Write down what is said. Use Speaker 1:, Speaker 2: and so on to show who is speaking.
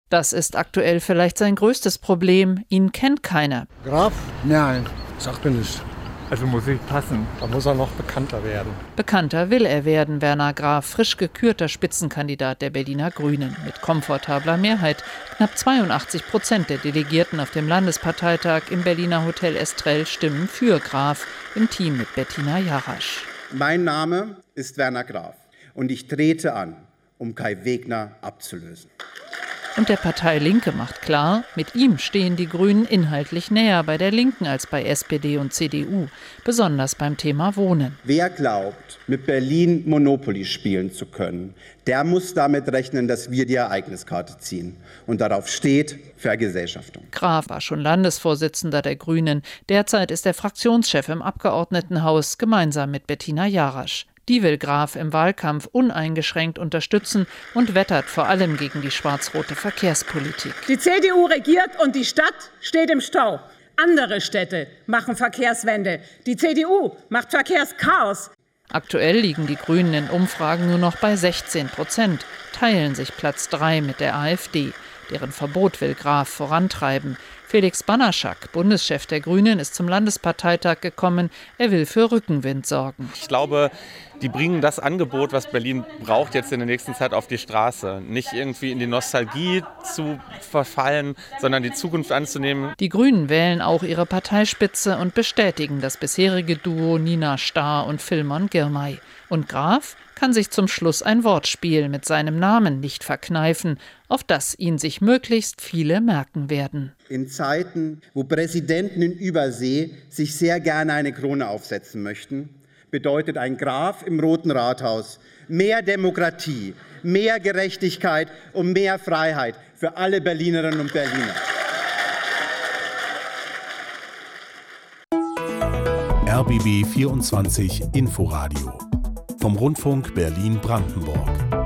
Speaker 1: Das ist aktuell vielleicht sein größtes Problem. Ihn kennt keiner.
Speaker 2: Graf? Nein, sagt mir nicht.
Speaker 3: Also muss ich passen.
Speaker 2: Da muss er noch bekannter werden.
Speaker 1: Bekannter will er werden, Werner Graf, frisch gekürter Spitzenkandidat der Berliner Grünen. Mit komfortabler Mehrheit. Knapp 82% der Delegierten auf dem Landesparteitag im Berliner Hotel Estrell stimmen für Graf im Team mit Bettina Jarasch.
Speaker 4: Mein Name ist Werner Graf und ich trete an, um Kai Wegner abzulösen.
Speaker 1: Und der Partei Linke macht klar, mit ihm stehen die Grünen inhaltlich näher bei der Linken als bei SPD und CDU, besonders beim Thema Wohnen.
Speaker 4: Wer glaubt, mit Berlin Monopoly spielen zu können, der muss damit rechnen, dass wir die Ereigniskarte ziehen. Und darauf steht Vergesellschaftung.
Speaker 1: Graf war schon Landesvorsitzender der Grünen. Derzeit ist er Fraktionschef im Abgeordnetenhaus, gemeinsam mit Bettina Jarasch. Die will Graf im Wahlkampf uneingeschränkt unterstützen und wettert vor allem gegen die schwarz-rote Verkehrspolitik.
Speaker 5: Die CDU regiert und die Stadt steht im Stau. Andere Städte machen Verkehrswende. Die CDU macht Verkehrschaos.
Speaker 1: Aktuell liegen die Grünen in Umfragen nur noch bei 16%, teilen sich Platz 3 mit der AfD. Deren Verbot will Graf vorantreiben. Felix Banaschak, Bundeschef der Grünen, ist zum Landesparteitag gekommen. Er will für Rückenwind sorgen.
Speaker 6: Ich glaube, die bringen das Angebot, was Berlin braucht, jetzt in der nächsten Zeit auf die Straße. Nicht irgendwie in die Nostalgie zu verfallen, sondern die Zukunft anzunehmen.
Speaker 1: Die Grünen wählen auch ihre Parteispitze und bestätigen das bisherige Duo Nina Stahr und Filmon Girmay. Und Graf kann sich zum Schluss ein Wortspiel mit seinem Namen nicht verkneifen, auf das ihn sich möglichst viele merken werden.
Speaker 4: In Zeiten, wo Präsidenten in Übersee sich sehr gerne eine Krone aufsetzen möchten, bedeutet ein Graf im Roten Rathaus mehr Demokratie, mehr Gerechtigkeit und mehr Freiheit für alle Berlinerinnen und Berliner.
Speaker 7: RBB 24 Inforadio vom Rundfunk Berlin-Brandenburg.